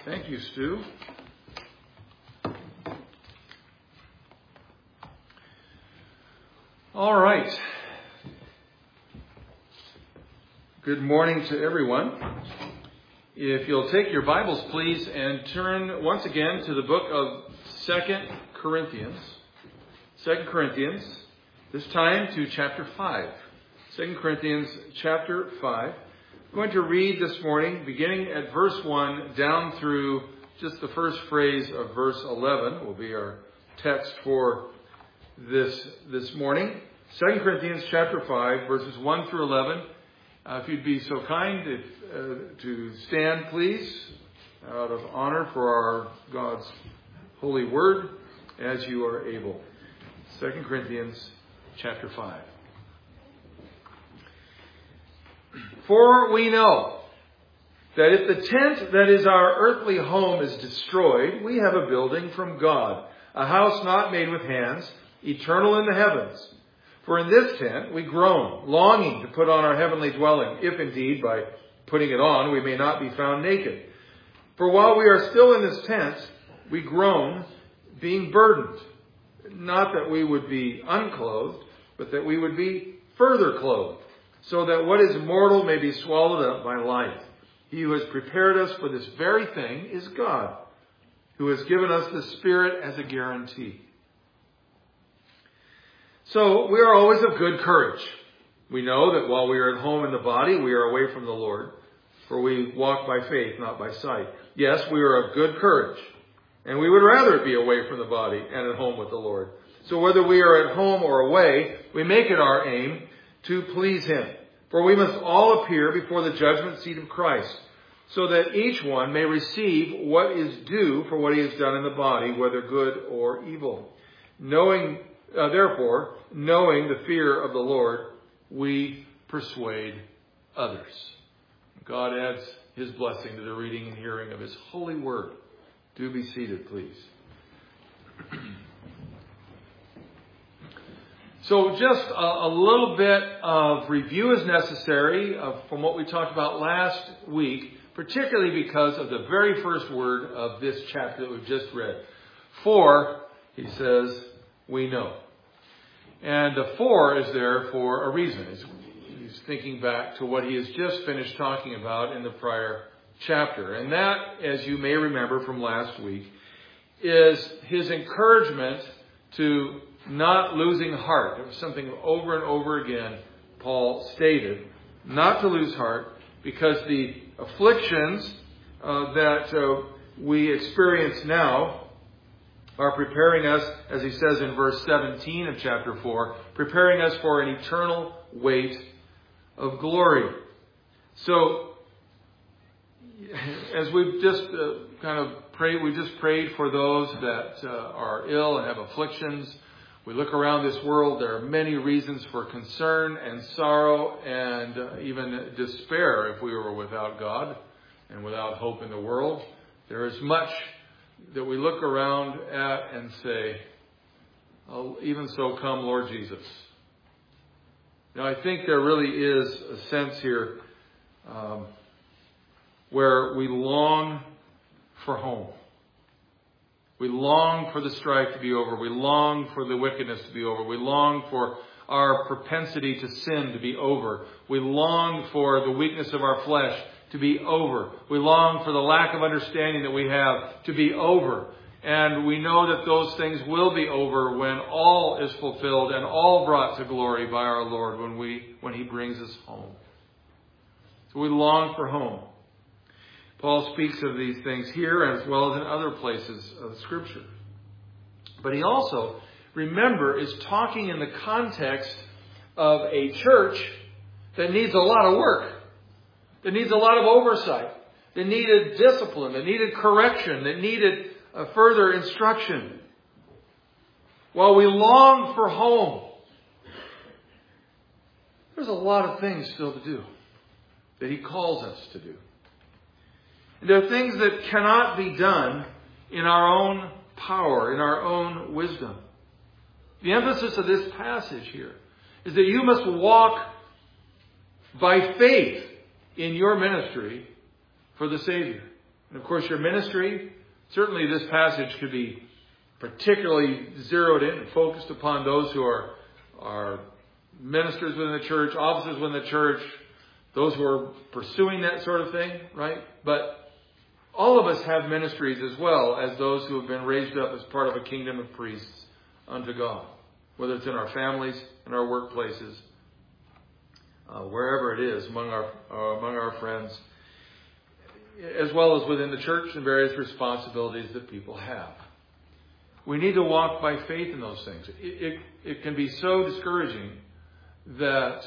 Thank you, Stu. All right. Good morning to everyone. If you'll take your Bibles, please, and turn once again to the book of 2 Corinthians. 2 Corinthians, this time to chapter 5. 2 Corinthians chapter 5. I'm going to read this morning, beginning at verse 1, down through just the first phrase of verse 11 will be our text for this morning. 2 Corinthians chapter 5, verses 1 through 11. If you'd be so kind to stand, please, out of honor for our God's holy word, as you are able. 2 Corinthians chapter 5. For we know that if the tent that is our earthly home is destroyed, we have a building from God, a house not made with hands, eternal in the heavens. For in this tent we groan, longing to put on our heavenly dwelling, if indeed by putting it on we may not be found naked. For while we are still in this tent, we groan, being burdened. Not that we would be unclothed, but that we would be further clothed, so that what is mortal may be swallowed up by life. He who has prepared us for this very thing is God, who has given us the Spirit as a guarantee. So we are always of good courage. We know that while we are at home in the body, we are away from the Lord, for we walk by faith, not by sight. Yes, we are of good courage, and we would rather be away from the body and at home with the Lord. So whether we are at home or away, we make it our aim to please Him. For we must all appear before the judgment seat of Christ, so that each one may receive what is due for what he has done in the body, whether good or evil. Therefore, knowing the fear of the Lord, we persuade others. God adds His blessing to the reading and hearing of His holy word. Do be seated, please. So just a little bit of review is necessary from what we talked about last week, particularly because of the very first word of this chapter that we've just read. For, he says, we know. And the for is there for a reason. He's thinking back to what he has just finished talking about in the prior chapter. And that, as you may remember from last week, is his encouragement to not losing heart. It was something over and over again Paul stated, not to lose heart, because the afflictions that we experience now are preparing us, as he says in verse 17 of chapter 4, preparing us for an eternal weight of glory. So, as we've just we just prayed for those that are ill and have afflictions. We look around this world, there are many reasons for concern and sorrow and even despair if we were without God and without hope in the world. There is much that we look around at and say, oh, even so come Lord Jesus. Now I think there really is a sense here where we long for home. We long for the strife to be over. We long for the wickedness to be over. We long for our propensity to sin to be over. We long for the weakness of our flesh to be over. We long for the lack of understanding that we have to be over. And we know that those things will be over when all is fulfilled and all brought to glory by our Lord when He brings us home. So we long for home. Paul speaks of these things here as well as in other places of Scripture. But he also, remember, is talking in the context of a church that needs a lot of work, that needs a lot of oversight, that needed discipline, that needed correction, that needed further instruction. While we long for home, there's a lot of things still to do that he calls us to do. There are things that cannot be done in our own power, in our own wisdom. The emphasis of this passage here is that you must walk by faith in your ministry for the Savior. And of course, your ministry, certainly this passage could be particularly zeroed in and focused upon those who are ministers within the church, officers within the church, those who are pursuing that sort of thing, right? But all of us have ministries as well as those who have been raised up as part of a kingdom of priests unto God, whether it's in our families, in our workplaces, wherever it is, among our friends, as well as within the church and various responsibilities that people have. We need to walk by faith in those things. It can be so discouraging that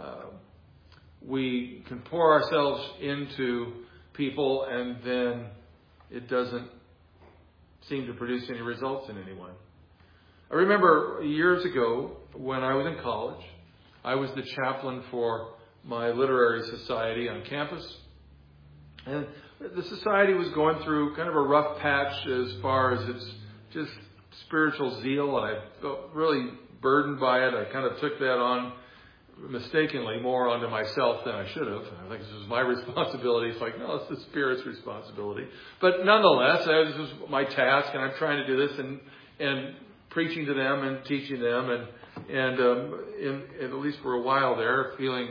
we can pour ourselves into people and then it doesn't seem to produce any results in anyone. I remember years ago when I was in college, I was the chaplain for my literary society on campus. And the society was going through kind of a rough patch as far as its just spiritual zeal, and I felt really burdened by it. I kind of took that on mistakenly more onto myself than I should have. I think this was my responsibility. It's like, no, it's the Spirit's responsibility. But nonetheless, this was my task, and I'm trying to do this and preaching to them and teaching them, and at least for a while there, feeling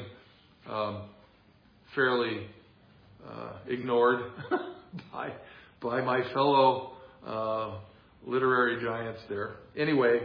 fairly ignored by my fellow literary giants there. Anyway,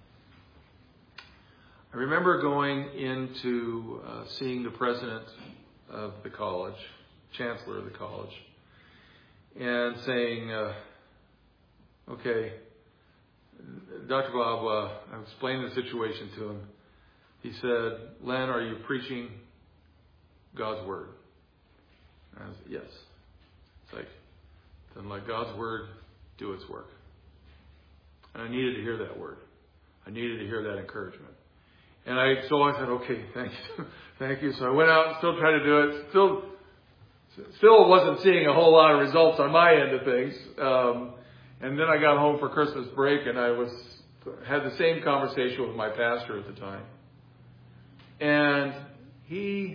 I remember going into seeing the president of the college, chancellor of the college, and saying, okay, Dr. Bob, I explained the situation to him. He said, Len, are you preaching God's Word? And I said, yes. It's like, then let God's Word do its work. And I needed to hear that word. I needed to hear that encouragement. And so I said, okay, thank you. Thank you. So I went out and still tried to do it. Still wasn't seeing a whole lot of results on my end of things. And then I got home for Christmas break and I had the same conversation with my pastor at the time. And he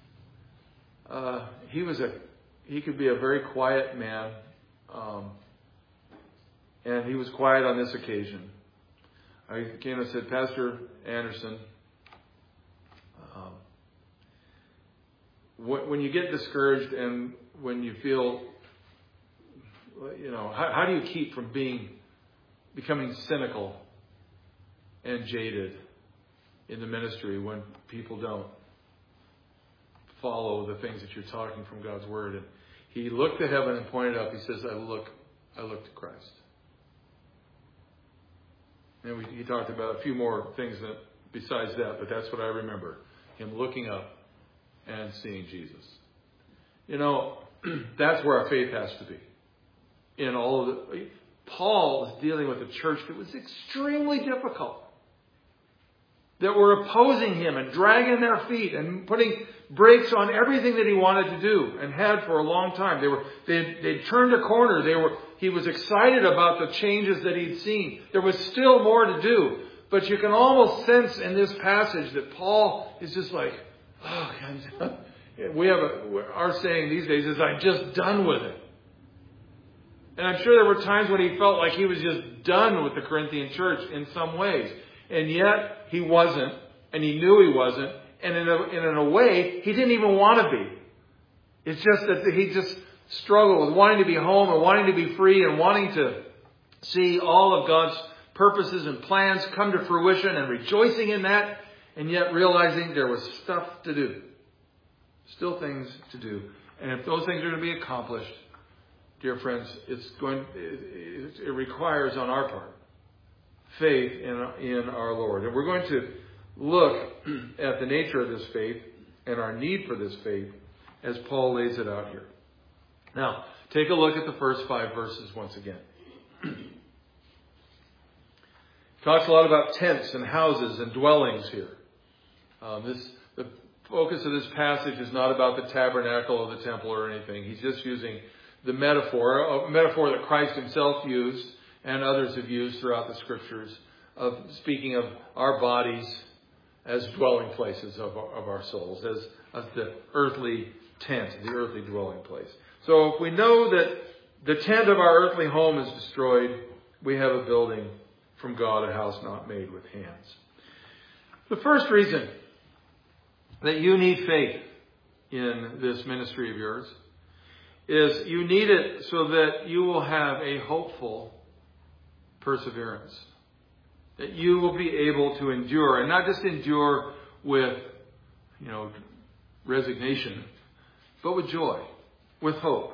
could be a very quiet man. And he was quiet on this occasion. I came and said, Pastor Anderson, when you get discouraged and when you feel, how do you keep from becoming cynical and jaded in the ministry when people don't follow the things that you're talking from God's Word? And he looked to heaven and pointed up. He says, I look to Christ. And he talked about a few more things besides that, but that's what I remember. Him looking up and seeing Jesus. That's where our faith has to be. In all of Paul is dealing with a church that was extremely difficult. That were opposing him and dragging their feet and putting brakes on everything that he wanted to do and had for a long time. They'd turned a corner. He was excited about the changes that he'd seen. There was still more to do. But you can almost sense in this passage that Paul is just like, oh, God. Our saying these days is, I'm just done with it. And I'm sure there were times when he felt like he was just done with the Corinthian church in some ways. And yet he wasn't, and he knew he wasn't, and in a way, he didn't even want to be. It's just that he just struggled with wanting to be home and wanting to be free and wanting to see all of God's purposes and plans come to fruition and rejoicing in that, and yet realizing there was stuff to do. Still things to do. And if those things are going to be accomplished, dear friends, it requires on our part faith in our Lord. And we're going to look at the nature of this faith and our need for this faith as Paul lays it out here. Now, take a look at the first 5 verses once again. Talks a lot about tents and houses and dwellings here. The focus of this passage is not about the tabernacle or the temple or anything. He's just using the metaphor, a metaphor that Christ himself used and others have used throughout the Scriptures, of speaking of our bodies as dwelling places of our souls, as the earthly tent, the earthly dwelling place. So if we know that the tent of our earthly home is destroyed, we have a building from God, a house not made with hands. The first reason that you need faith in this ministry of yours is you need it so that you will have a hopeful perseverance. That you will be able to endure, and not just endure with, resignation, but with joy, with hope.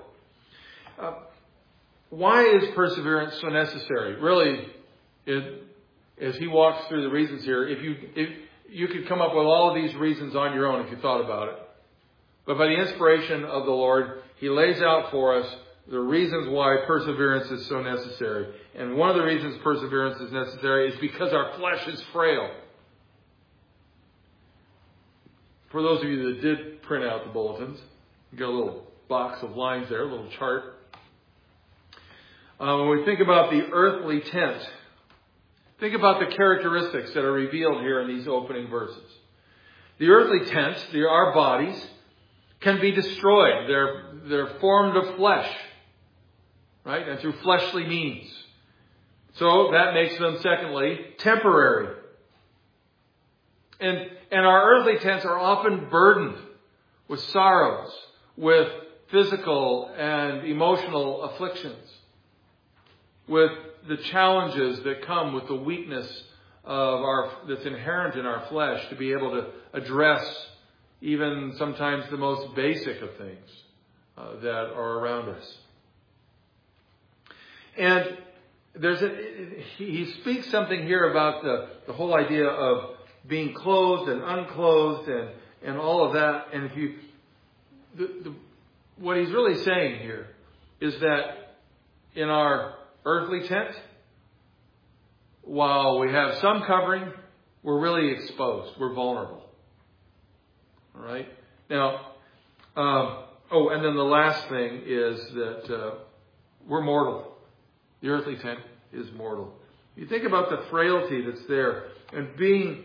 Why is perseverance so necessary? Really, as he walks through the reasons here, if you could come up with all of these reasons on your own if you thought about it. But by the inspiration of the Lord, he lays out for us the reasons why perseverance is so necessary. And one of the reasons perseverance is necessary is because our flesh is frail. For those of you that did print out the bulletins, you got a little box of lines there, a little chart. When we think about the earthly tent, think about the characteristics that are revealed here in these opening verses. The earthly tent, our bodies, can be destroyed. They're formed of flesh, right? And through fleshly means. So that makes them, secondly, temporary. And our earthly tents are often burdened with sorrows, with physical and emotional afflictions, with the challenges that come with the weakness that's inherent in our flesh to be able to address even sometimes the most basic of things that are around us. And he speaks something here about the whole idea of being clothed and unclothed and all of that. And what he's really saying here is that in our earthly tent, while we have some covering, we're really exposed. We're vulnerable. All right? Now, and then the last thing is that we're mortal. The earthly tent is mortal. You think about the frailty that's there and being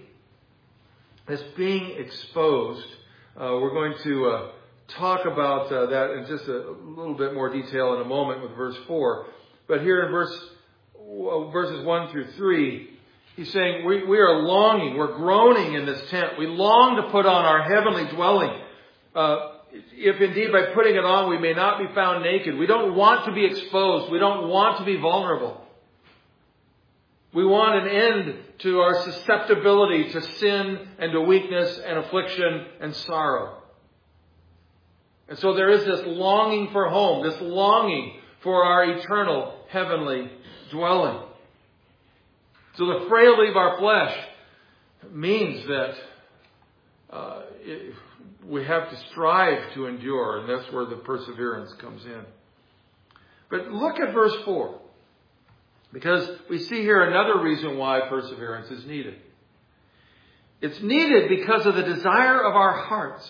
exposed. We're going to talk about that in just a little bit more detail in a moment with verse 4. But here in verses 1 through 3, he's saying we are longing, we're groaning in this tent. We long to put on our heavenly dwelling. If indeed by putting it on we may not be found naked. We don't want to be exposed. We don't want to be vulnerable. We want an end to our susceptibility to sin and to weakness and affliction and sorrow. And so there is this longing for home, this longing for our eternal heavenly dwelling. So the frailty of our flesh means that we have to strive to endure, and that's where the perseverance comes in. But look at verse 4, because we see here another reason why perseverance is needed. It's needed because of the desire of our hearts.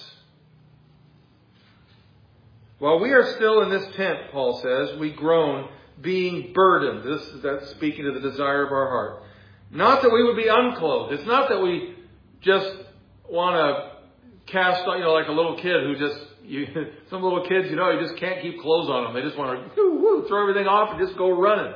While we are still in this tent, Paul says, we groan, being burdened. That's speaking to the desire of our heart. Not that we would be unclothed. It's not that we just want to cast, like a little kid who some little kids, you just can't keep clothes on them. They just want to throw everything off and just go running.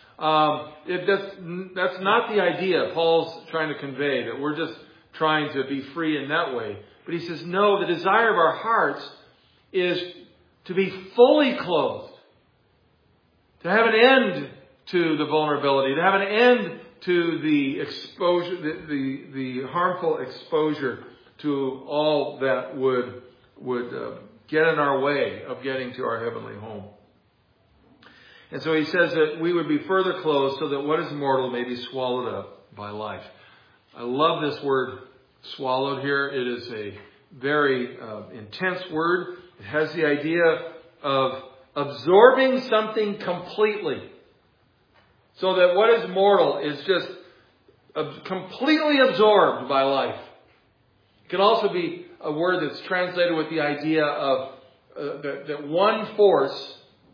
That's not the idea Paul's trying to convey, that we're just trying to be free in that way. But he says, no, the desire of our hearts is to be fully clothed. To have an end to the vulnerability. To have an end to the exposure, the harmful exposure to all that would get in our way of getting to our heavenly home. And so he says that we would be further clothed so that what is mortal may be swallowed up by life. I love this word swallowed here. It is a very intense word. It has the idea of absorbing something completely. So that what is mortal is just completely absorbed by life. It can also be a word that's translated with the idea of that one force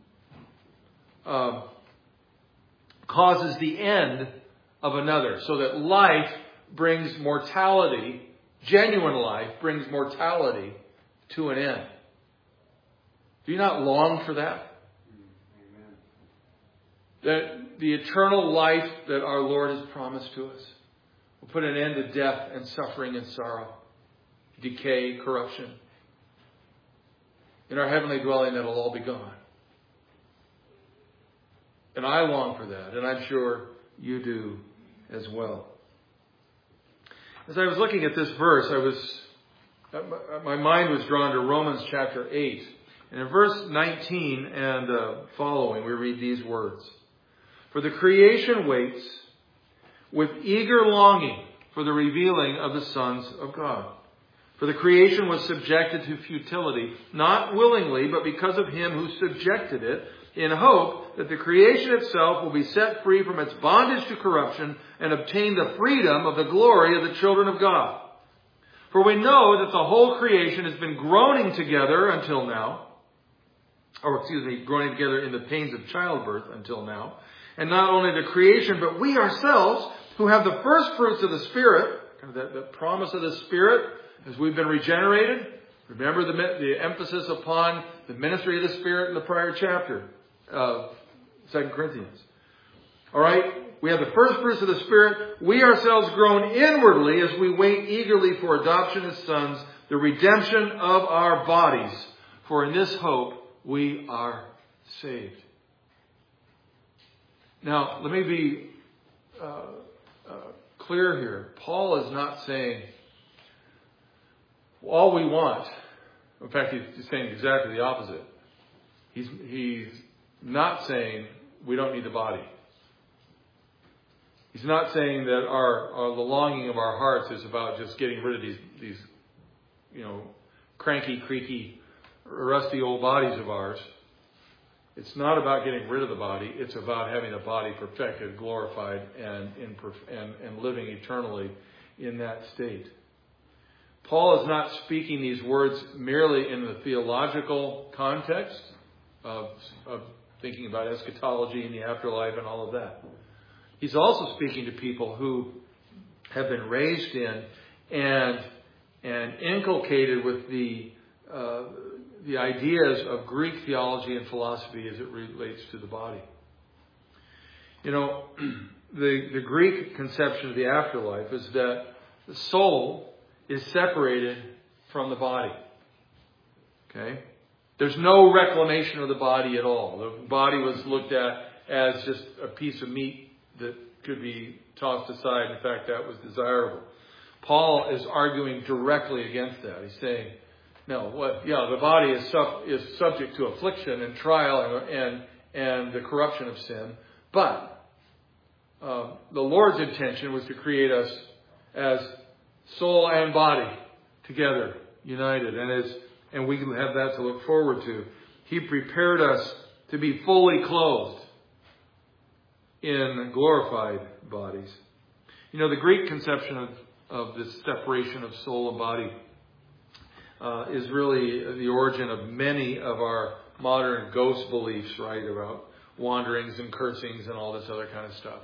causes the end of another. So that life brings mortality, genuine life brings mortality to an end. Do you not long for that? that the eternal life that our Lord has promised to us will put an end to death and suffering and sorrow, decay, corruption. In our heavenly dwelling, that'll all be gone. And I long for that, and I'm sure you do as well. As I was looking at this verse, my mind was drawn to Romans chapter 8. And in verse 19 and following, we read these words. For the creation waits with eager longing for the revealing of the sons of God. For the creation was subjected to futility, not willingly, but because of him who subjected it, in hope that the creation itself will be set free from its bondage to corruption and obtain the freedom of the glory of the children of God. For we know that the whole creation has been groaning together until now, groaning together in the pains of childbirth until now. And not only the creation, but we ourselves, who have the first fruits of the Spirit, the promise of the Spirit, as we've been regenerated. Remember the emphasis upon the ministry of the Spirit in the prior chapter of 2 Corinthians. All right? We have the first fruits of the Spirit. We ourselves groan inwardly as we wait eagerly for adoption as sons, the redemption of our bodies. For in this hope we are saved. Now, let me be clear here. Paul is not saying all we want. In fact, he's saying exactly the opposite. He's not saying we don't need the body. He's not saying that the longing of our hearts is about just getting rid of these cranky, creaky, rusty old bodies of ours. It's not about getting rid of the body. It's about having the body perfected, glorified, and living eternally in that state. Paul is not speaking these words merely in the theological context of thinking about eschatology and the afterlife and all of that. He's also speaking to people who have been raised in and inculcated with the ideas of Greek theology and philosophy as it relates to the body. The Greek conception of the afterlife is that the soul is separated from the body. Okay? There's no reclamation of the body at all. The body was looked at as just a piece of meat that could be tossed aside. In fact, that was desirable. Paul is arguing directly against that. He's saying, no, the body is subject to affliction and trial and the corruption of sin. But the Lord's intention was to create us as soul and body together, united. And we have that to look forward to. He prepared us to be fully clothed in glorified bodies. The Greek conception of this separation of soul and body is really the origin of many of our modern ghost beliefs, right, about wanderings and cursings and all this other kind of stuff.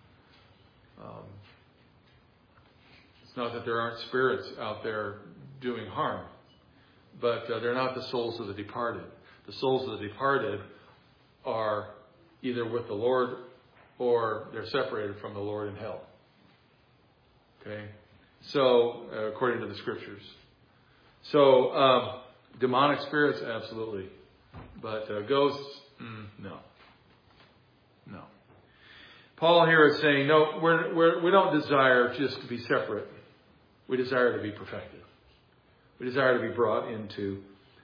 It's not that there aren't spirits out there doing harm, but they're not the souls of the departed. The souls of the departed are either with the Lord or they're separated from the Lord in hell. Okay? So, according to the Scriptures. So, demonic spirits, absolutely. But ghosts, no. No. Paul here is saying, no, we don't desire just to be separate. We desire to be perfected. We desire to be brought into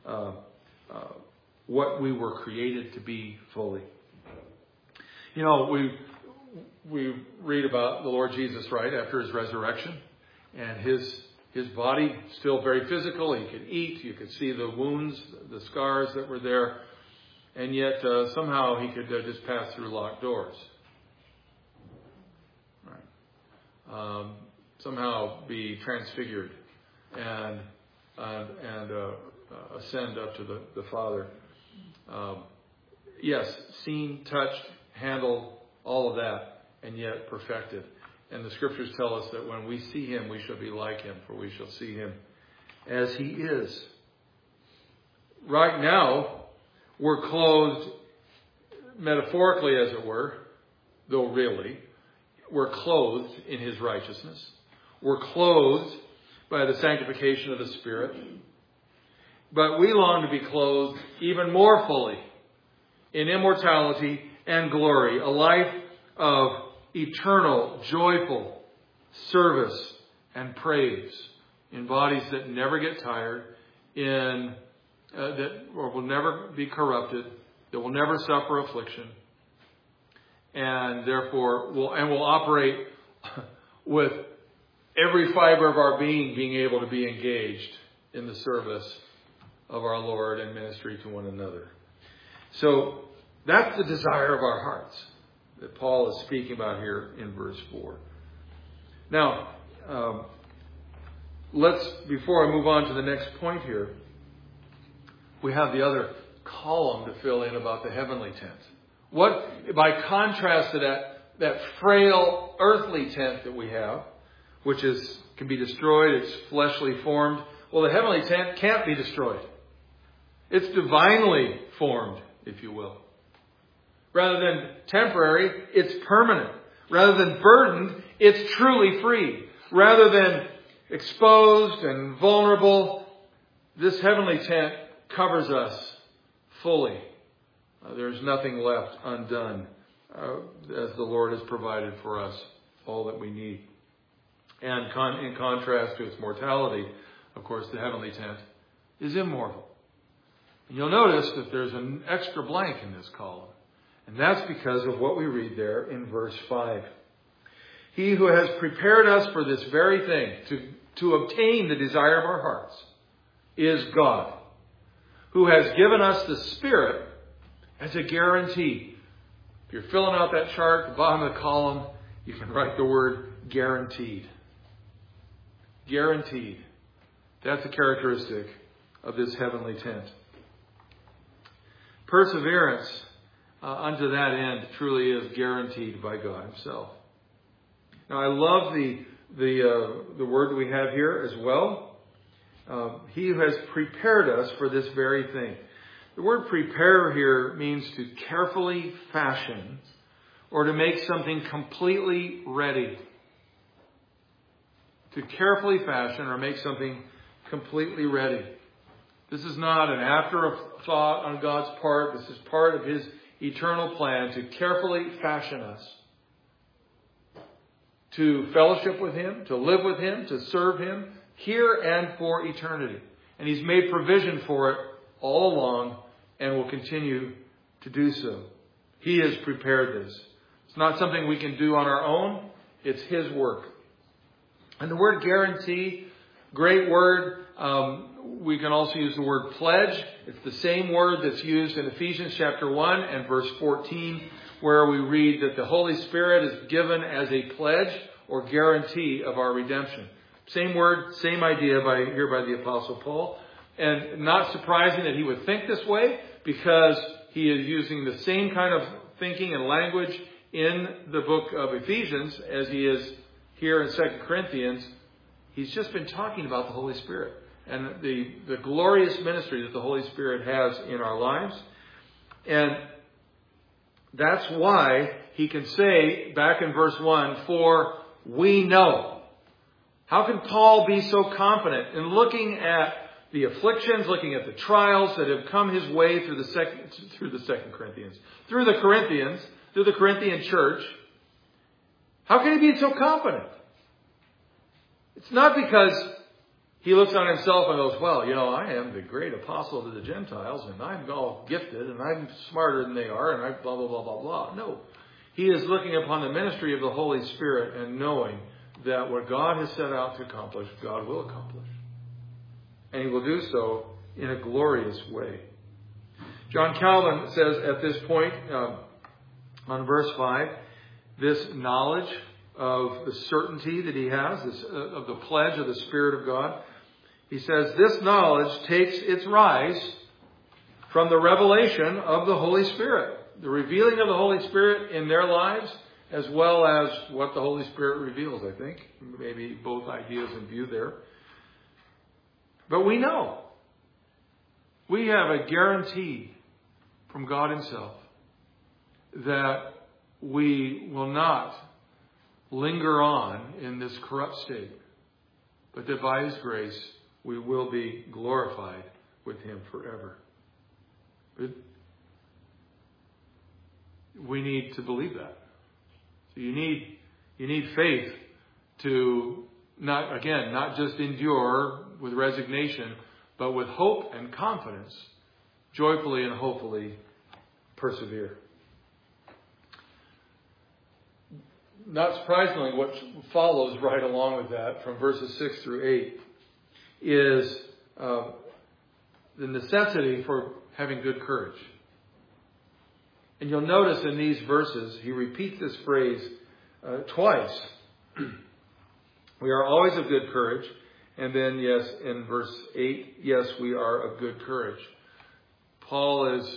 what we were created to be fully. We read about the Lord Jesus, right, after his resurrection. And his body, still very physical. He could eat. You could see the wounds, the scars that were there. And yet, somehow, he could just pass through locked doors. Right. Somehow be transfigured and ascend up to the Father. Yes, seen, touched, handled, all of that, and yet perfected. And the Scriptures tell us that when we see him, we shall be like him, for we shall see him as he is. Right now, we're clothed metaphorically as it were, though really, we're clothed in His righteousness. We're clothed by the sanctification of the Spirit. But we long to be clothed even more fully in immortality and glory, a life of eternal, joyful service and praise in bodies that never get tired, that will never be corrupted, that will never suffer affliction, and therefore will operate with every fiber of our being able to be engaged in the service of our Lord and ministry to one another. So that's the desire of our hearts that Paul is speaking about here in verse 4. Now, before I move on to the next point here, we have the other column to fill in about the heavenly tent. What, by contrast to that frail earthly tent that we have, which can be destroyed, it's fleshly formed. Well, the heavenly tent can't be destroyed. It's divinely formed, if you will. Rather than temporary, it's permanent. Rather than burdened, it's truly free. Rather than exposed and vulnerable, this heavenly tent covers us fully. There's nothing left undone as the Lord has provided for us all that we need. And in contrast to its mortality, of course, the heavenly tent is immortal. And you'll notice that there's an extra blank in this column. And that's because of what we read there in verse 5. He who has prepared us for this very thing, to obtain the desire of our hearts, is God, who has given us the Spirit as a guarantee. If you're filling out that chart at the bottom of the column, you can write the word guaranteed. Guaranteed. That's a characteristic of this heavenly tent. Perseverance unto that end truly is guaranteed by God Himself. Now, I love the word that we have here as well. He who has prepared us for this very thing. The word prepare here means to carefully fashion or to make something completely ready. To carefully fashion or make something completely ready. This is not an afterthought on God's part. This is part of His eternal plan to carefully fashion us. To fellowship with Him, to live with Him, to serve Him here and for eternity. And He's made provision for it all along and will continue to do so. He has prepared this. It's not something we can do on our own. It's His work. And the word guarantee, great word. We can also use the word pledge. It's the same word that's used in Ephesians chapter 1 and verse 14, where we read that the Holy Spirit is given as a pledge or guarantee of our redemption. Same word, same idea here by the Apostle Paul. And not surprising that he would think this way, because he is using the same kind of thinking and language in the book of Ephesians as he is here in 2 Corinthians. He's just been talking about the Holy Spirit and the glorious ministry that the Holy Spirit has in our lives. And that's why he can say back in verse 1, for we know. How can Paul be so confident in looking at the afflictions, looking at the trials that have come his way through the Corinthians, through the Corinthian church? How can he be so confident? It's not because he looks on himself and goes, well, I am the great apostle to the Gentiles, and I'm all gifted, and I'm smarter than they are, and I blah, blah, blah, blah, blah. No. He is looking upon the ministry of the Holy Spirit and knowing that what God has set out to accomplish, God will accomplish. And He will do so in a glorious way. John Calvin says at this point, on verse 5, this knowledge of the certainty that he has, of the pledge of the Spirit of God, he says, this knowledge takes its rise from the revelation of the Holy Spirit. The revealing of the Holy Spirit in their lives, as well as what the Holy Spirit reveals, I think. Maybe both ideas in view there. But we know. We have a guarantee from God Himself that we will not linger on in this corrupt state, but that by His grace we will be glorified with Him forever. But we need to believe that. So you need faith to not just endure with resignation, but with hope and confidence, joyfully and hopefully persevere. Not surprisingly, what follows right along with that from verses 6 through 8 is the necessity for having good courage. And you'll notice in these verses, he repeats this phrase twice. We are always of good courage. And then, yes, in verse 8, yes, we are of good courage. Paul is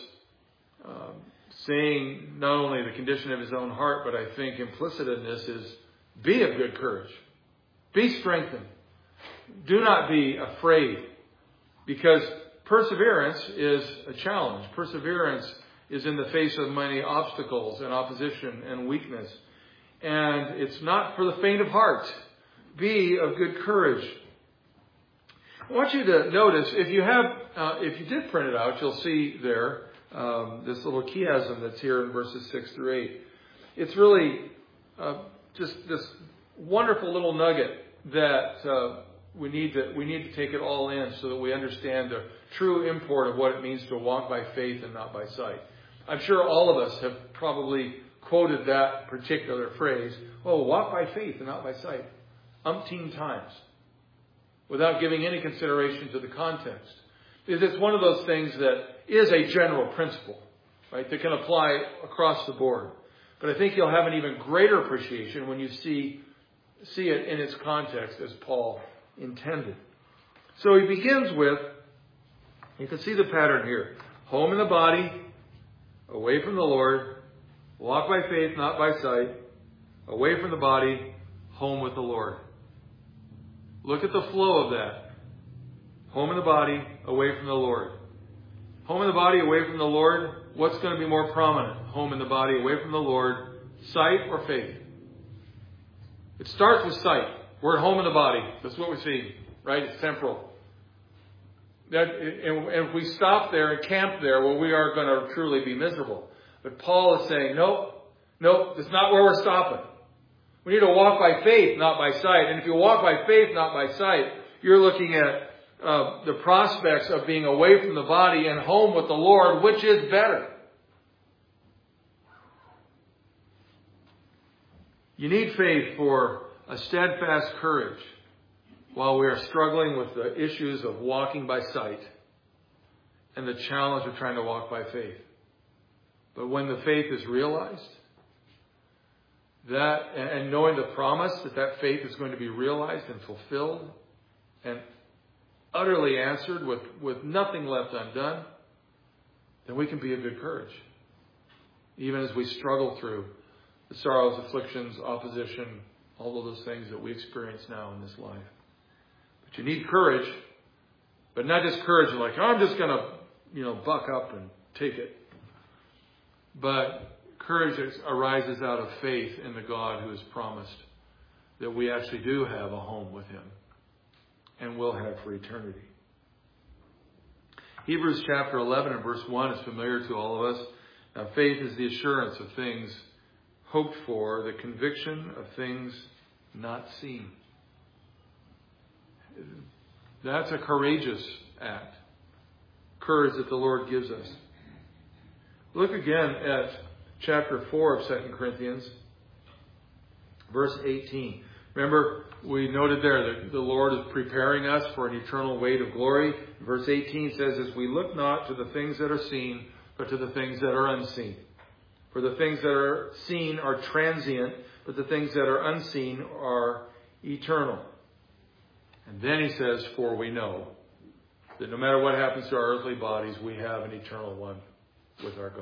saying not only the condition of his own heart, but I think implicit in this is be of good courage. Be strengthened. Do not be afraid, because perseverance is a challenge. Perseverance is in the face of many obstacles and opposition and weakness. And it's not for the faint of heart. Be of good courage. I want you to notice, if you did print it out, you'll see there this little chiasm that's here in verses 6 through 8. It's really just this wonderful little nugget that we need to take it all in so that we understand the true import of what it means to walk by faith and not by sight. I'm sure all of us have probably quoted that particular phrase, walk by faith and not by sight, umpteen times, without giving any consideration to the context. Because it's one of those things that is a general principle, right, that can apply across the board. But I think you'll have an even greater appreciation when you see it in its context as Paul intended. So he begins with, you can see the pattern here, home in the body, away from the Lord, walk by faith, not by sight, away from the body, home with the Lord. Look at the flow of that. Home in the body, away from the Lord. Home in the body, away from the Lord. What's going to be more prominent? Home in the body, away from the Lord. Sight or faith? It starts with sight. We're at home in the body. That's what we see, right? It's temporal. And if we stop there and camp there, we are going to truly be miserable. But Paul is saying, nope, that's not where we're stopping. We need to walk by faith, not by sight. And if you walk by faith, not by sight, you're looking at the prospects of being away from the body and home with the Lord, which is better. You need faith for a steadfast courage while we are struggling with the issues of walking by sight and the challenge of trying to walk by faith. But when the faith is realized, that and knowing the promise that faith is going to be realized and fulfilled and utterly answered with nothing left undone, then we can be of good courage, even as we struggle through the sorrows, afflictions, opposition, all of those things that we experience now in this life. But you need courage, but not just courage like, I'm just going to, buck up and take it. But courage arises out of faith in the God who has promised that we actually do have a home with Him and will have for eternity. Hebrews chapter 11 and verse 1 is familiar to all of us. Now, faith is the assurance of things hoped for, the conviction of things not seen. That's a courageous act. Courage that the Lord gives us. Look again at chapter 4 of 2 Corinthians, verse 18. Remember, we noted there that the Lord is preparing us for an eternal weight of glory. Verse 18 says, as we look not to the things that are seen, but to the things that are unseen. For the things that are seen are transient, but the things that are unseen are eternal. And then he says, for we know that no matter what happens to our earthly bodies, we have an eternal one with our God.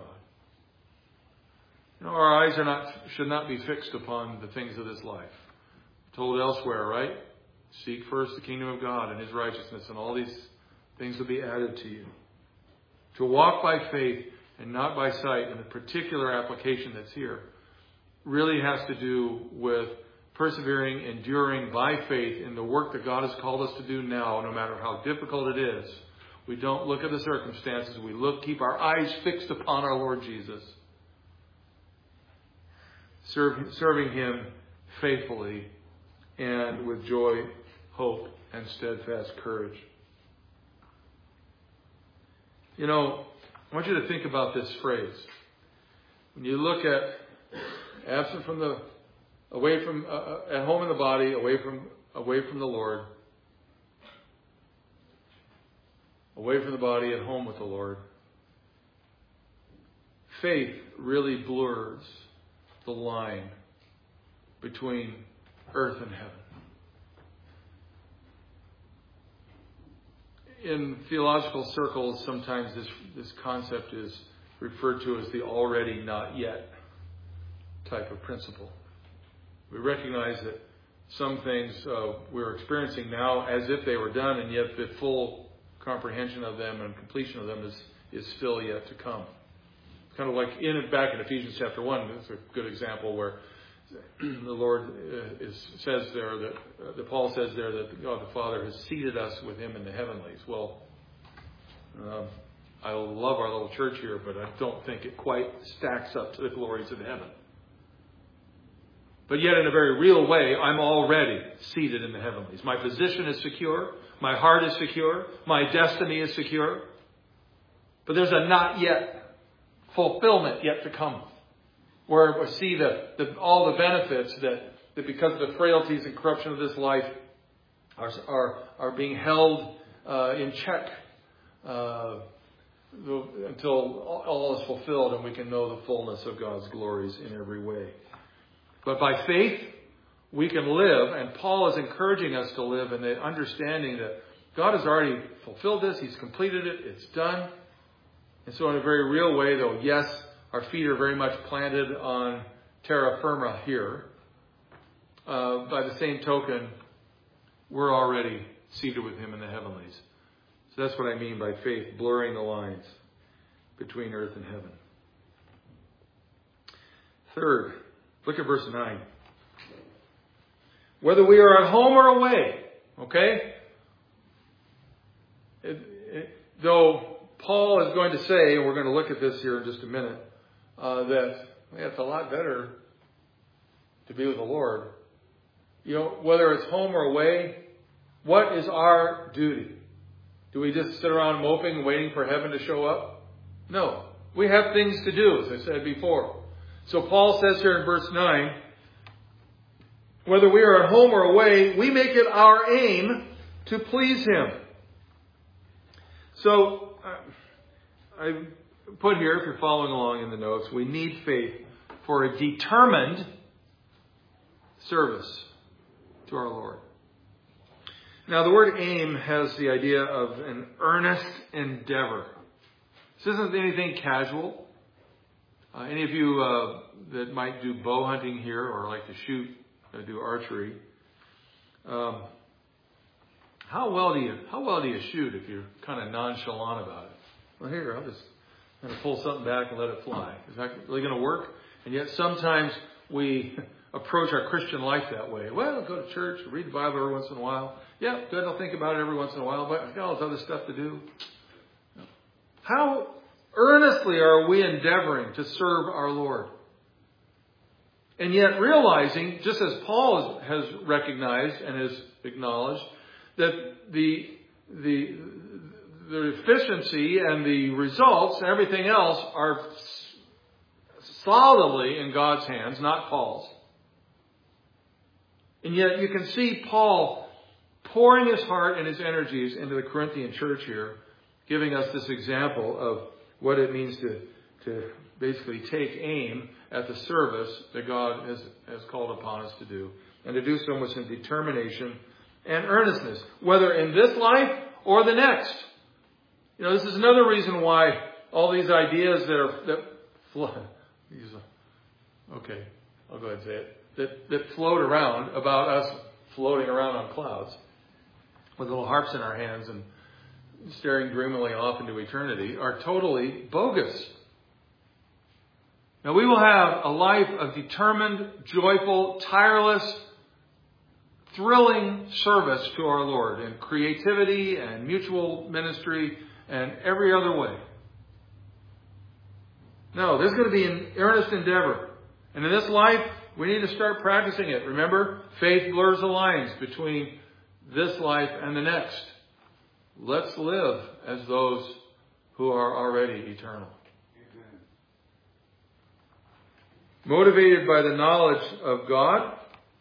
Our eyes should not be fixed upon the things of this life. Told elsewhere, right? Seek first the kingdom of God and His righteousness, and all these things will be added to you. To walk by faith and not by sight, and the particular application that's here, really has to do with persevering, enduring by faith in the work that God has called us to do now, no matter how difficult it is. We don't look at the circumstances. We keep our eyes fixed upon our Lord Jesus. Serving Him faithfully and with joy, hope, and steadfast courage. You know, I want you to think about this phrase. When you look at absent from the, away from, at home in the body, away from the Lord. Away from the body, at home with the Lord. Faith really blurs the line between earth and heaven. In theological circles, sometimes this concept is referred to as the already not yet type of principle. We recognize that some things we're experiencing now as if they were done, and yet the full comprehension of them and completion of them is still yet to come. Kind of like back in Ephesians chapter 1, it's a good example where the Lord says there that Paul says there that God the Father has seated us with Him in the heavenlies. Well, I love our little church here, but I don't think it quite stacks up to the glories of heaven. But yet, in a very real way, I'm already seated in the heavenlies. My position is secure. My heart is secure. My destiny is secure. But there's a not yet fulfillment yet to come, where we see all the benefits that because of the frailties and corruption of this life are being held in check until all is fulfilled and we can know the fullness of God's glories in every way. But by faith, we can live, and Paul is encouraging us to live in the understanding that God has already fulfilled this. He's completed it. It's done. And so in a very real way, though, yes, our feet are very much planted on terra firma here. By the same token, we're already seated with Him in the heavenlies. So that's what I mean by faith, blurring the lines between earth and heaven. Third, look at verse 9. Whether we are at home or away, okay? Though Paul is going to say, and we're going to look at this here in just a minute, that it's a lot better to be with the Lord. You know, whether it's home or away, what is our duty? Do we just sit around moping, waiting for heaven to show up? No. We have things to do, as I said before. So Paul says here in verse 9, whether we are at home or away, we make it our aim to please Him. So, I put here, if you're following along in the notes, we need faith for a determined service to our Lord. Now, the word aim has the idea of an earnest endeavor. This isn't anything casual. Any of you that might do bow hunting here or like to shoot, do archery, how well do you shoot if you're kind of nonchalant about it? Well, here, I'll just kind of pull something back and let it fly. Is that really going to work? And yet sometimes we approach our Christian life that way. Well, I'll go to church, read the Bible every once in a while. Yeah, good, I'll think about it every once in a while, but I've got all this other stuff to do. How earnestly are we endeavoring to serve our Lord? And yet realizing, just as Paul has recognized and has acknowledged, that the efficiency and the results and everything else are solidly in God's hands, not Paul's. And yet you can see Paul pouring his heart and his energies into the Corinthian church here, giving us this example of what it means to basically take aim at the service that God has called upon us to do. And to do so with some determination and earnestness, whether in this life or the next. You know, this is another reason why all these ideas okay, I'll go ahead and say it, that float around about us floating around on clouds with little harps in our hands and staring dreamily off into eternity are totally bogus. Now we will have a life of determined, joyful, tireless, thrilling service to our Lord in creativity and mutual ministry and every other way. No, there's going to be an earnest endeavor. And in this life, we need to start practicing it. Remember, faith blurs the lines between this life and the next. Let's live as those who are already eternal. Amen. Motivated by the knowledge of God,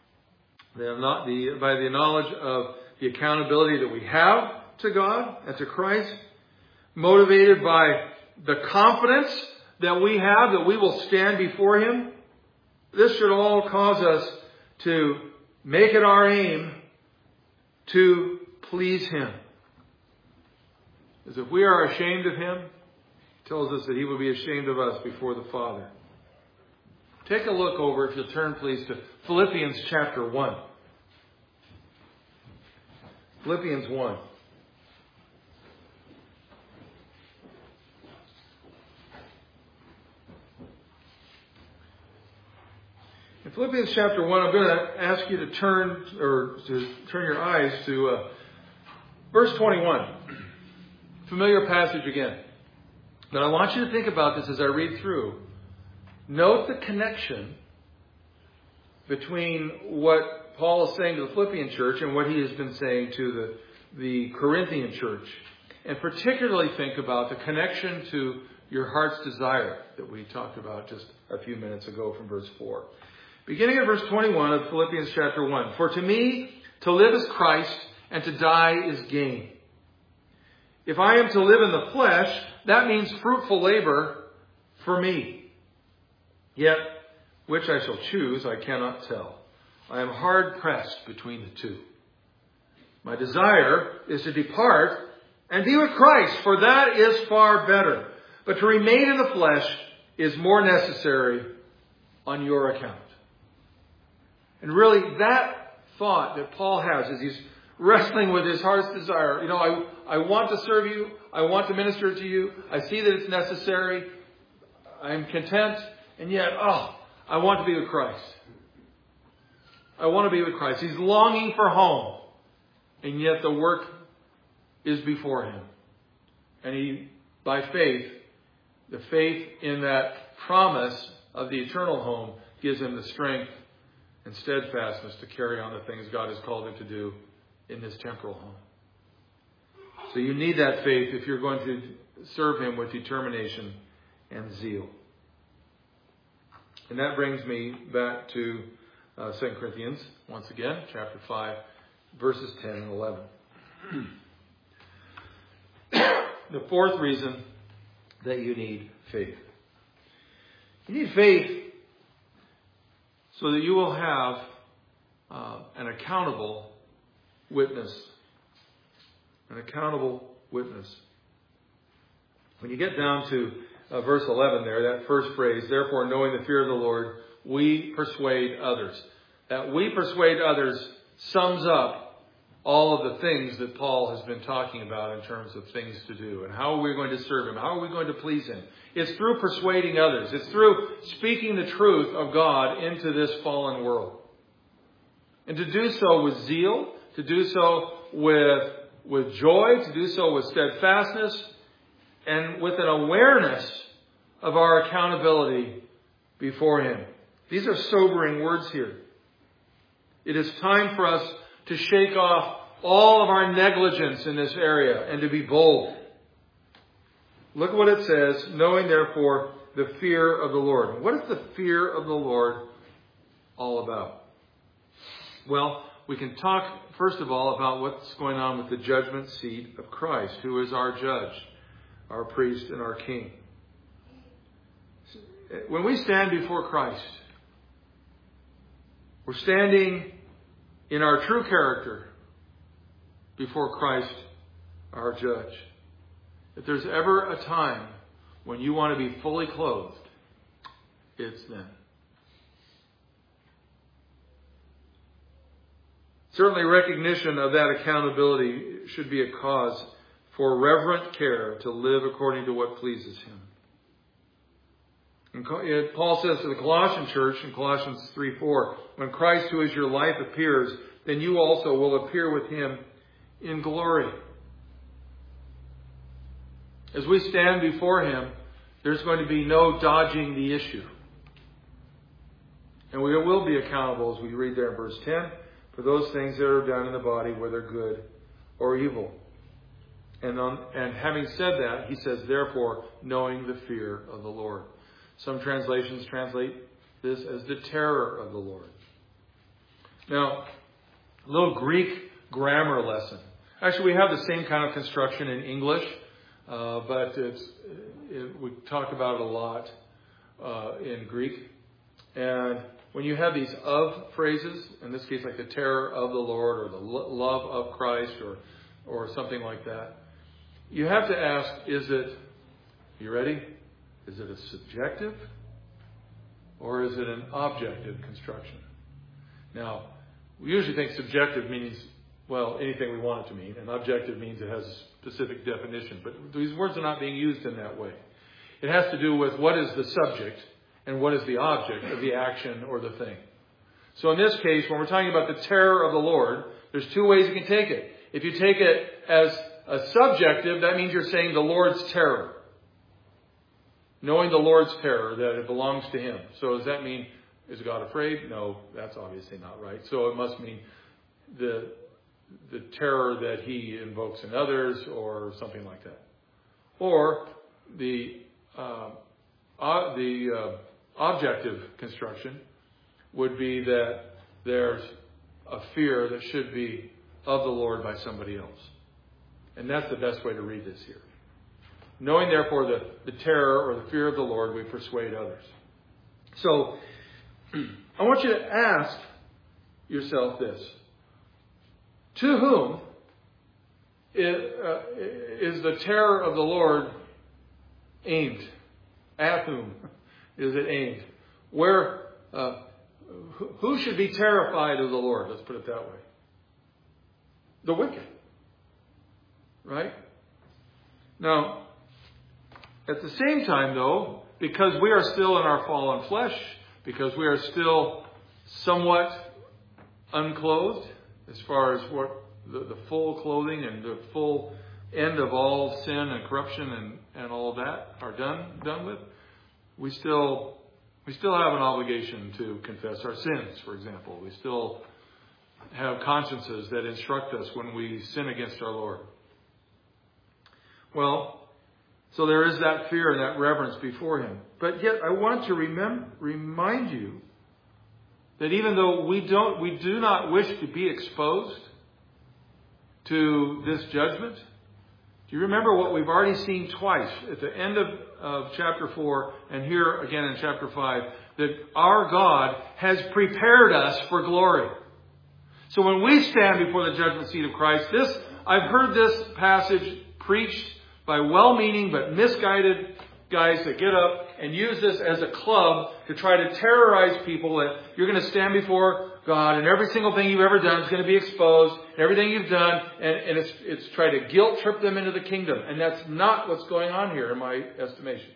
by the knowledge of the accountability that we have to God and to Christ, motivated by the confidence that we have that we will stand before Him, this should all cause us to make it our aim to please Him. Because if we are ashamed of Him, He tells us that He will be ashamed of us before the Father. Take a look over, if you'll turn please, to Philippians chapter 1. Philippians 1. In Philippians chapter 1, I'm going to ask you to turn your eyes to verse 21. Familiar passage again. But I want you to think about this as I read through. Note the connection between what Paul is saying to the Philippian church and what he has been saying to the Corinthian church. And particularly think about the connection to your heart's desire that we talked about just a few minutes ago from verse 4. Beginning at verse 21 of Philippians chapter 1. For to me, to live is Christ, and to die is gain. If I am to live in the flesh, that means fruitful labor for me. Yet, which I shall choose, I cannot tell. I am hard pressed between the two. My desire is to depart and be with Christ, for that is far better. But to remain in the flesh is more necessary on your account. And really, that thought that Paul has as he's wrestling with his heart's desire. I want to serve you. I want to minister to you. I see that it's necessary. I'm content. And yet, I want to be with Christ. I want to be with Christ. He's longing for home. And yet the work is before him. And he, by faith, the faith in that promise of the eternal home gives him the strength and steadfastness to carry on the things God has called him to do in this temporal home. So you need that faith if you're going to serve him with determination and zeal. And that brings me back to 2 Corinthians, once again, chapter 5, verses 10 and 11. The fourth reason that you need faith. You need faith so that you will have an accountable witness. An accountable witness. When you get down to verse 11 there, that first phrase, therefore knowing the fear of the Lord, we persuade others. That we persuade others sums up all of the things that Paul has been talking about in terms of things to do. And how are we going to serve him? How are we going to please him? It's through persuading others. It's through speaking the truth of God into this fallen world. And to do so with zeal, to do so with joy, to do so with steadfastness, and with an awareness of our accountability before him. These are sobering words here. It is time for us to shake off all of our negligence in this area and to be bold. Look at what it says, knowing therefore the fear of the Lord. What is the fear of the Lord all about? Well, we can talk first of all about what's going on with the judgment seat of Christ, who is our judge, our priest, and our king. When we stand before Christ, we're standing in our true character before Christ, our judge. If there's ever a time when you want to be fully clothed, it's then. Certainly recognition of that accountability should be a cause for reverent care to live according to what pleases him. And Paul says to the Colossian church in Colossians 3:4, when Christ, who is your life, appears, then you also will appear with him in glory. As we stand before him, there's going to be no dodging the issue. And we will be accountable, as we read there in verse 10, for those things that are done in the body, whether good or evil. And having said that, he says, therefore, knowing the fear of the Lord. Some translations translate this as the terror of the Lord. Now, a little Greek grammar lesson. Actually, we have the same kind of construction in English, but we talk about it a lot in Greek. And when you have these of phrases, in this case like the terror of the Lord or the love of Christ or something like that, you have to ask, is it, you ready? Is it a subjective or is it an objective construction? Now, we usually think subjective means, well, anything we want it to mean, and objective means it has a specific definition. But these words are not being used in that way. It has to do with what is the subject and what is the object of the action or the thing. So in this case, when we're talking about the terror of the Lord, there's two ways you can take it. If you take it as a subjective, that means you're saying the Lord's terror. Knowing the Lord's terror, that it belongs to him. So does that mean, is God afraid? No, that's obviously not right. So it must mean the terror that he invokes in others or something like that. Or the objective construction would be that there's a fear that should be of the Lord by somebody else. And that's the best way to read this here. Knowing, therefore, the terror or the fear of the Lord, we persuade others. So, I want you to ask yourself this. To whom is the terror of the Lord aimed? At whom is it aimed? Who should be terrified of the Lord? Let's put it that way. The wicked. Right? Now, at the same time, though, because we are still in our fallen flesh, because we are still somewhat unclothed, as far as what the full clothing and the full end of all sin and corruption and all of that are done with, we still have an obligation to confess our sins, for example. We still have consciences that instruct us when we sin against our Lord. Well, so there is that fear and that reverence before him. But yet I want to remind you that even though we do not wish to be exposed to this judgment, do you remember what we've already seen twice at the end of chapter 4 and here again in chapter 5, that our God has prepared us for glory. So when we stand before the judgment seat of Christ, I've heard this passage preached by well-meaning but misguided guys that get up and use this as a club to try to terrorize people that you're going to stand before God and every single thing you've ever done is going to be exposed, everything you've done, and it's try to guilt trip them into the kingdom. And that's not what's going on here in my estimation.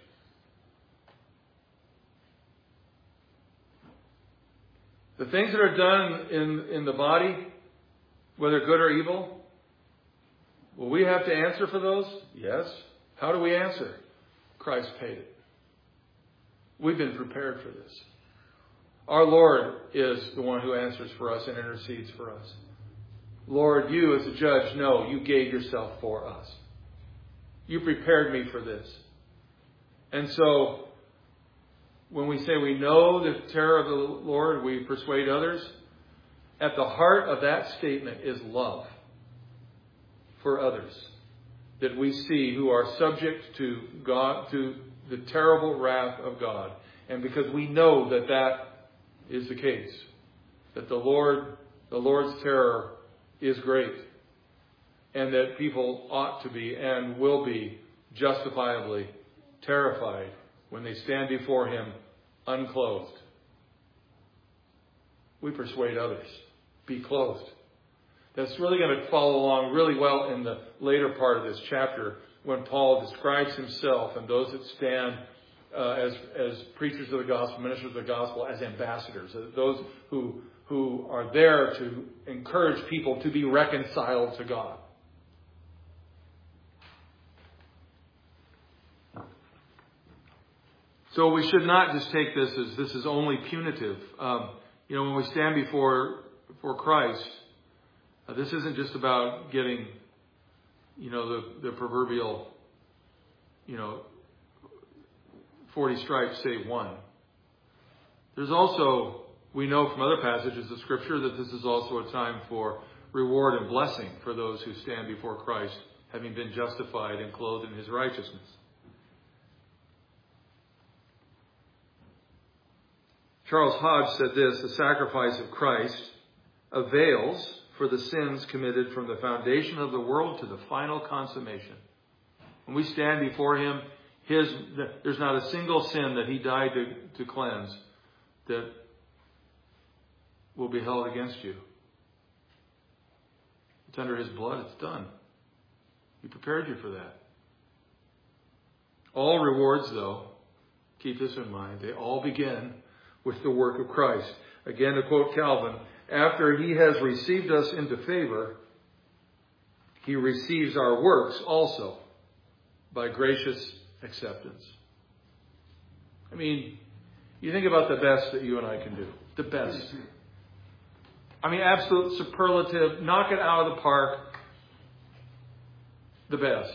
The things that are done in the body, whether good or evil, will we have to answer for those? Yes. How do we answer? Christ paid it. We've been prepared for this. Our Lord is the one who answers for us and intercedes for us. Lord, you as a judge know you gave yourself for us. You prepared me for this. And so, when we say we know the terror of the Lord, we persuade others, at the heart of that statement is love for others that we see who are subject to God, to the terrible wrath of God. And because we know that that is the case, that the Lord's terror is great, and that people ought to be and will be justifiably terrified when they stand before him unclothed. We persuade others. Be clothed. That's really going to follow along really well in the later part of this chapter when Paul describes himself and those that stand as preachers of the gospel, ministers of the gospel, as ambassadors, those who are there to encourage people to be reconciled to God. So we should not just take this as this is only punitive. When we stand before Christ, this isn't just about getting, the proverbial, 40 stripes save one. There's also, we know from other passages of Scripture that this is also a time for reward and blessing for those who stand before Christ, having been justified and clothed in His righteousness. Charles Hodge said this: the sacrifice of Christ avails for the sins committed from the foundation of the world to the final consummation. When we stand before Him, there's not a single sin that He died to cleanse that will be held against you. It's under His blood. It's done. He prepared you for that. All rewards, though, keep this in mind, they all begin with the work of Christ. Again, to quote Calvin, after He has received us into favor, He receives our works also by gracious acceptance. I mean, you think about the best that you and I can do. The best. I mean, absolute superlative, knock it out of the park. The best.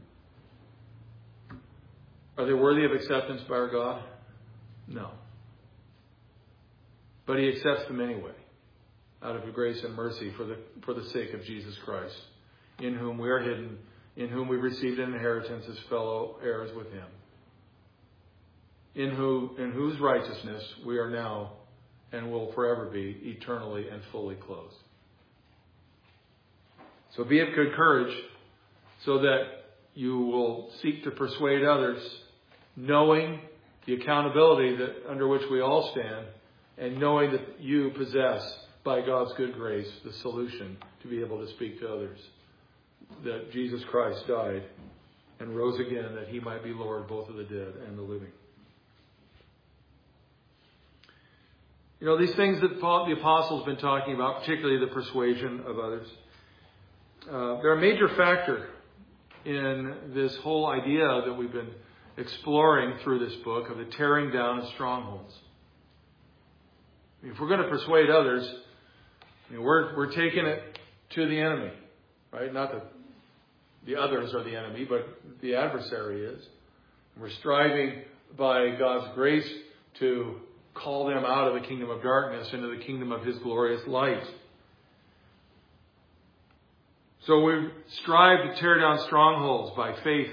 Are they worthy of acceptance by our God? No. But He accepts them anyway, out of grace and mercy for the sake of Jesus Christ, in whom we are hidden, in whom we received an inheritance as fellow heirs with Him, in whose righteousness we are now and will forever be eternally and fully clothed. So be of good courage, so that you will seek to persuade others, knowing the accountability that under which we all stand, and knowing that you possess, by God's good grace, the solution to be able to speak to others. That Jesus Christ died and rose again, that He might be Lord both of the dead and the living. These things that the apostles have been talking about, particularly the persuasion of others, they're a major factor in this whole idea that we've been exploring through this book of the tearing down of strongholds. If we're going to persuade others, we're taking it to the enemy, right? Not that the others are the enemy, but the adversary is. We're striving by God's grace to call them out of the kingdom of darkness into the kingdom of His glorious light. So we strive to tear down strongholds by faith,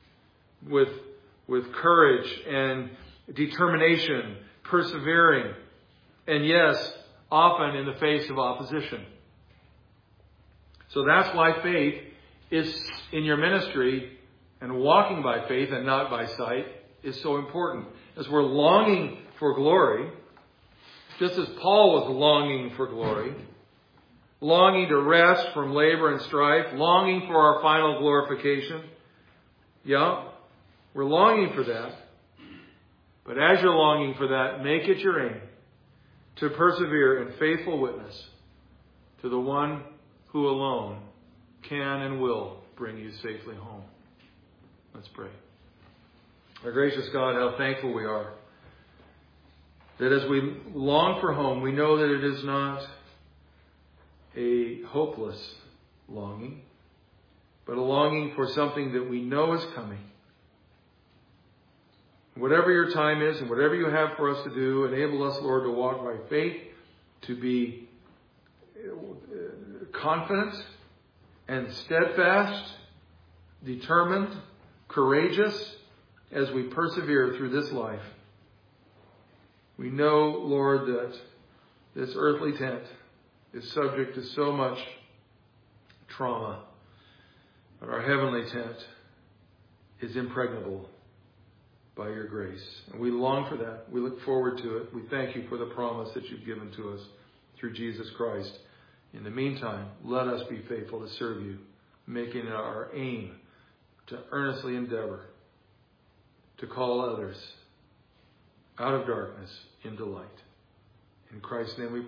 with courage and determination, persevering, and yes, often in the face of opposition. So that's why faith is in your ministry, and walking by faith and not by sight is so important. As we're longing for glory, just as Paul was longing for glory, longing to rest from labor and strife, longing for our final glorification. Yeah, we're longing for that. But as you're longing for that, make it your aim to persevere in faithful witness to the one who alone can and will bring you safely home. Let's pray. Our gracious God, how thankful we are that as we long for home, we know that it is not a hopeless longing, but a longing for something that we know is coming. Whatever your time is and whatever you have for us to do, enable us, Lord, to walk by faith, to be confident and steadfast, determined, courageous as we persevere through this life. We know, Lord, that this earthly tent is subject to so much trauma, but our heavenly tent is impregnable by your grace. And we long for that. We look forward to it. We thank you for the promise that you've given to us through Jesus Christ. In the meantime, let us be faithful to serve you, making it our aim to earnestly endeavor to call others out of darkness into light. In Christ's name we pray.